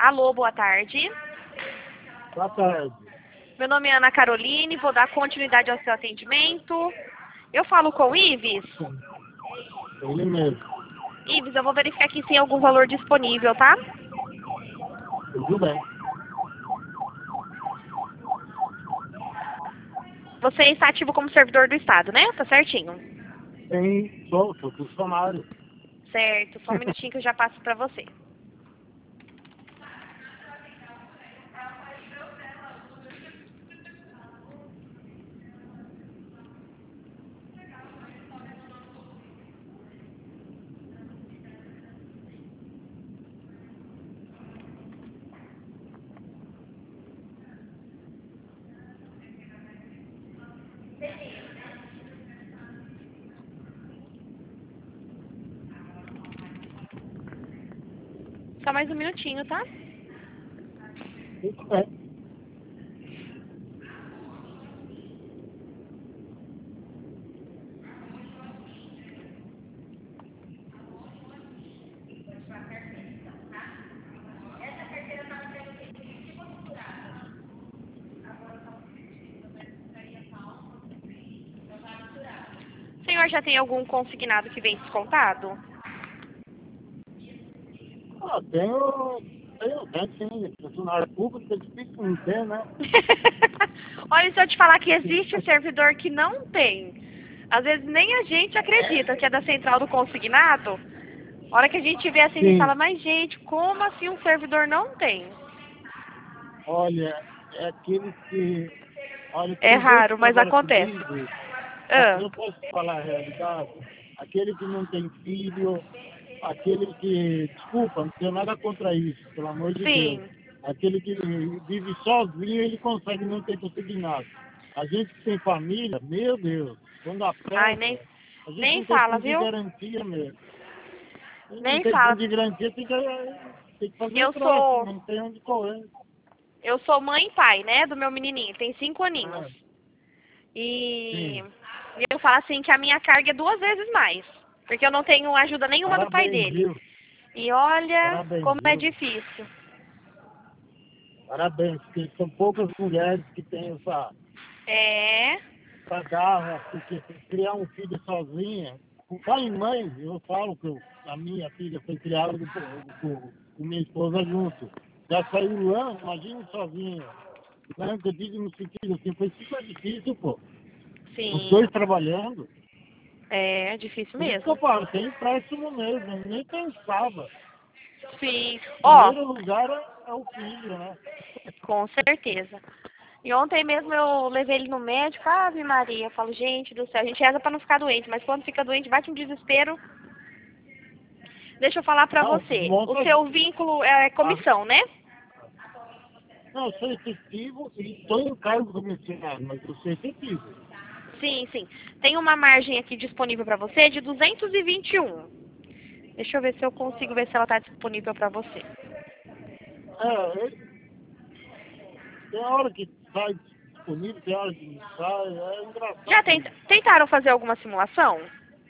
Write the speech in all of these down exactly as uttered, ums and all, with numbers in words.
Alô, boa tarde. Boa tarde. Meu nome é Ana Caroline, vou dar continuidade ao seu atendimento. Eu falo com o Ives? Ele mesmo. Ives, eu vou verificar aqui se tem algum valor disponível, tá? Tudo bem. Você está ativo como servidor do Estado, né? Tá certinho. Tem, sou, sou funcionário. Certo, só um minutinho que eu já passo pra você. Só mais um minutinho, tá? Tudo bem. O senhor já tem algum consignado que vem descontado? Ah, tenho, tenho, tenho sim. Funcionário público é difícil não ter, né? Olha, se eu te falar que existe servidor que não tem. Às vezes nem a gente acredita que é da central do consignado. A hora que a gente vê assim, a gente Sim. fala, mas gente, como assim um servidor não tem? Olha, é aquele que... Olha, É tem dois que raro, mas trabalham acontece. comigo. Ah, Eu posso falar a realidade. Aquele que não tem filho, aquele que... Desculpa, não tenho nada contra isso, pelo amor de Deus. sim. Aquele que vive sozinho, ele consegue não ter consignado. A gente que tem família, meu Deus, quando Ai, aperta, nem, a gente nem não tem fala, fundo de viu? garantia mesmo. Não Nem tem fala. fundo de garantia, tem que, tem que fazer o Eu próximo, sou, não tem onde correr. eu sou mãe e pai, né, do meu menininho, tem cinco aninhos. Ah, E, sim, e eu falo assim que a minha carga é duas vezes mais. Porque eu não tenho ajuda nenhuma do pai parabéns, dele. viu? E olha Parabéns, como é viu? difícil. Parabéns, porque são poucas mulheres que têm essa, É, essa garra, porque criar um filho sozinha, com pai e mãe, eu falo que eu- a minha filha foi criada com, com, com minha esposa junto. Já saiu lá, imagine sozinha. Não, que eu digo no sentido assim, foi super difícil, pô. Os sim. dois trabalhando. É difícil Por isso que eu mesmo. falo, tem empréstimo mesmo, eu nem pensava. Sim. Em Ó, primeiro lugar é, é o filho, né? com certeza. E ontem mesmo eu levei ele no médico, Ave Maria. Eu falo, gente do céu, a gente reza pra não ficar doente, mas quando fica doente bate um desespero. Deixa eu falar pra Não, você. O monta. seu vínculo é Ah, comissão, né? não, eu sou efetivo e estou em cargo comissionário, mas eu sou efetivo. Sim, sim. Tem uma margem aqui disponível pra você de duzentos e vinte e um. Deixa eu ver se eu consigo ver se ela tá disponível pra você. É, ele- tem hora que sai disponível, tem hora que não sai, é Já engraçado tent- isso. tentaram fazer alguma simulação?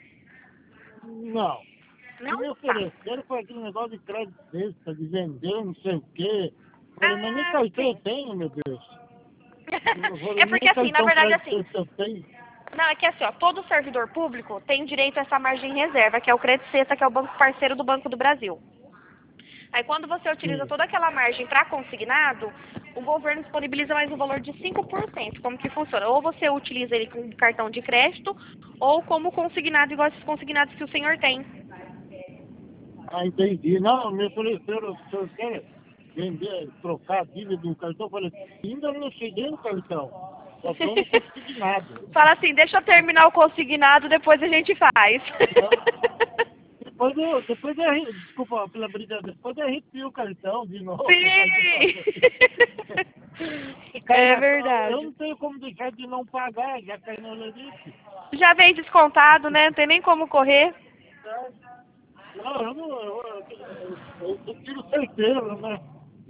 Não. Que Não? me Tá. ofereceram foi aquele negócio de crédito extra, de vender, não sei o quê. Eu falei, mas nem Ah, cartão eu sim. tenho, meu Deus. Eu falei, É porque nem assim, na cartão verdade crédito assim, extra eu tenho. não, é que assim, ó, todo servidor público tem direito a essa margem reserva, que é o Crédito Cesta, que é o banco parceiro do Banco do Brasil. Aí quando você utiliza Sim. toda aquela margem para consignado, o governo disponibiliza mais um valor de cinco por cento. Como que funciona? Ou você utiliza ele com cartão de crédito, ou como consignado, igual esses consignados que o senhor tem. Ah, entendi. Não, me ofereceram, o senhor quer vender, trocar a dívida do cartão? Eu falei, ainda não cheguei no cartão. Só estou no consignado. Fala assim, deixa eu terminar o consignado, depois a gente faz. Depois eu, depois eu, arre- desculpa pela brincadeira, depois eu arrepio o cartão de novo. Faz o Sim! favor. Se cai É na, eu verdade. não tenho como deixar de não pagar, já cai no limite. Já vem descontado, né? Não tem nem como correr. Não, eu não, eu, eu, eu, eu tiro certeza, né?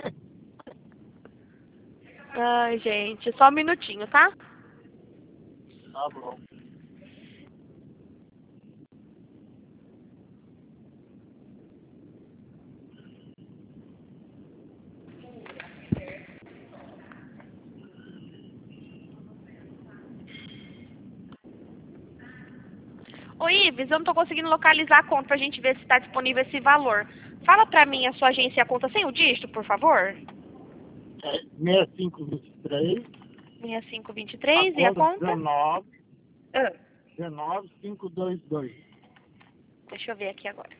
Ai, gente, só um minutinho, tá? Tá bom. Ô Ives, eu não tô conseguindo localizar a conta pra gente ver se tá disponível esse valor. Fala pra mim a sua agência e a conta sem o dígito, por favor. É seis cinco dois três. seis cinco dois A três e a conta? dezenove, Ah, dezenove cinco dois dois. deixa eu ver aqui agora.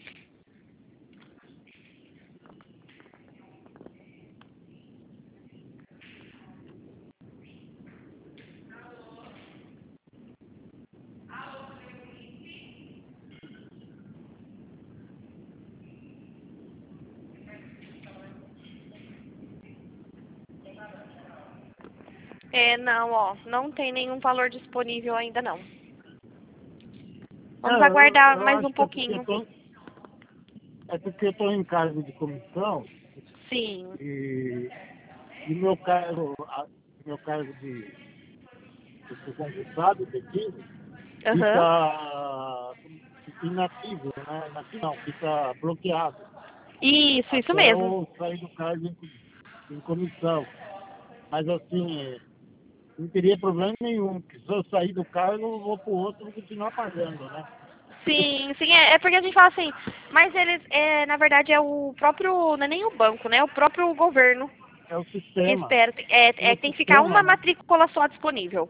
É, não, ó, não tem nenhum valor disponível ainda não. Vamos Não, aguardar eu, eu mais acho um que é porque pouquinho. eu tô, é porque eu tô em cargo de comissão Sim. e, e meu cargo, a- meu cargo de, de concursado, efetivo, Aham. fica inativo, né? Inativo não, fica bloqueado Isso, isso até mesmo. eu sair do cargo em, em comissão. Mas assim, não teria problema nenhum, porque se eu sair do cargo, eu vou pro outro e vou continuar pagando, né? Sim, sim, é, é porque a gente fala assim, mas eles, é, na verdade, é o próprio, não é nem o banco, né? É o próprio governo É o que sistema. espera. É, É é, o tem que ficar sistema, uma né? matrícula só disponível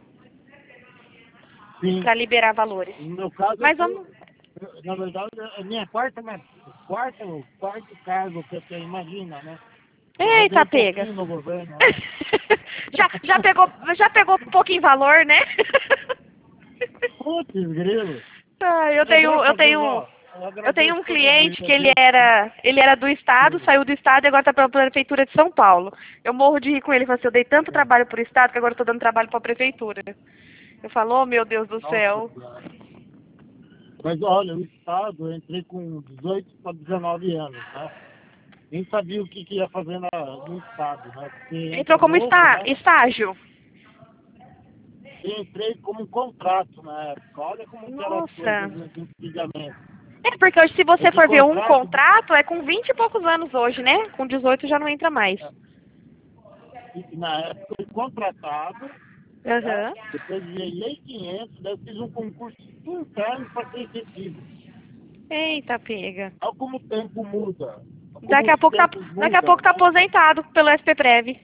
Sim. para liberar valores. No meu caso, eu Mas tô, vamos. eu- na verdade, a minha quarta, né, quarto, quarto cargo que eu tenho, imagina, né? Eu rodei Eita, um pega. pouquinho no governo, né? já, já pegou, já pegou um pouquinho em valor, né? Putz, grilo. Ah, eu Mas tenho, graças eu a Deus, tenho, ó, eu eu tenho agradeço um todo cliente dia, que ele viu? era, ele era do estado, Sim. saiu do estado e agora está pela prefeitura de São Paulo. Eu morro de rir com ele, ele falou assim, eu dei tanto É. trabalho para o estado que agora estou dando trabalho para a prefeitura. Eu falo, oh meu Deus do Nossa céu. Senhora. Mas olha, o Estado, eu entrei com dezoito para dezenove anos, né? Nem sabia o que, que ia fazer na, no Estado, né? Porque Entrou entra como novo, está, né? estágio. E entrei como um contrato na época. Olha como que eram as Nossa. coisas antigamente. É, porque hoje se você Esse for ver um contrato, contrato, é com vinte e poucos anos hoje, né? Com dezoito já não entra mais. e na época, eu fui contratado, né? Aham. Depois ganhei quinhentos, daí eu fiz um concurso interno para ser efetivo. Eita, pega. Olha como o tempo muda. Como Daqui a os pouco tá, tempos daqui a mudam, pouco tá né? aposentado pelo S P Prev.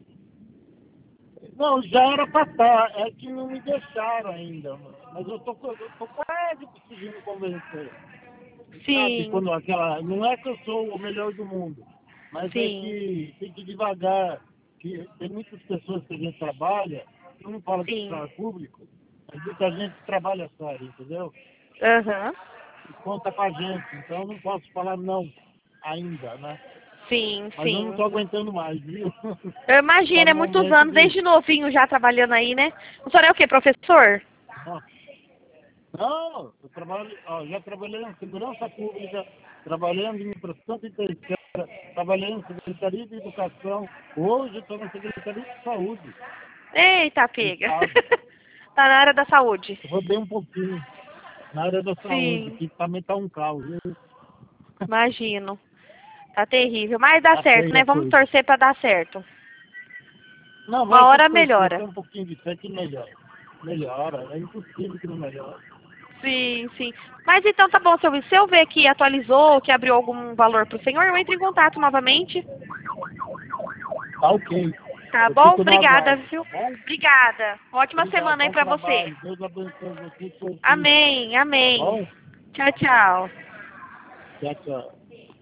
Não, já era para estar, é que não me deixaram ainda, mano. Mas eu tô, eu tô quase conseguindo convencer. Sabe, Sim, quando aquela. Não é que eu sou o melhor do mundo, mas é sim, que tem que ir devagar. Que tem muitas pessoas que a gente trabalha, eu não falo de sim. funcionário público, mas muita gente que trabalha sério, entendeu? Aham. E conta com a gente, então eu não posso falar não ainda, né? Sim, Mas eu não sim. estou aguentando mais, viu? Eu Está imagino, é no muitos momento anos, de. desde novinho já trabalhando aí, né? O senhor é o quê, professor? Não, eu trabalho, ó, já trabalhei em segurança pública, trabalhei em administração penitenciária, trabalhei em Secretaria de Educação, hoje estou na Secretaria de Saúde Eita, do pega. Estado. Tá na área da saúde. Eu rodei um pouquinho na área da saúde, Sim, que também está um caos, viu? imagino. Tá terrível. Mas dá Tá certo, feia né? a Vamos coisa. torcer pra dar certo. Não, Uma mas tem hora que torcer, melhora. tem um pouquinho de fé que melhora. Melhora, é impossível que não melhore. Sim, sim. Mas então tá bom, seu Luiz. Se eu ver que atualizou, que abriu algum valor pro senhor, eu entro em contato novamente. Tá ok. Tá Eu bom? fico no Obrigada, aguardo, tá viu? bom? Obrigada. Ótima Obrigado, semana aí bom pra você. trabalho. Deus abençoe você e seu filho. Amém, Tá amém. bom? Tchau, tchau. Tchau, tchau.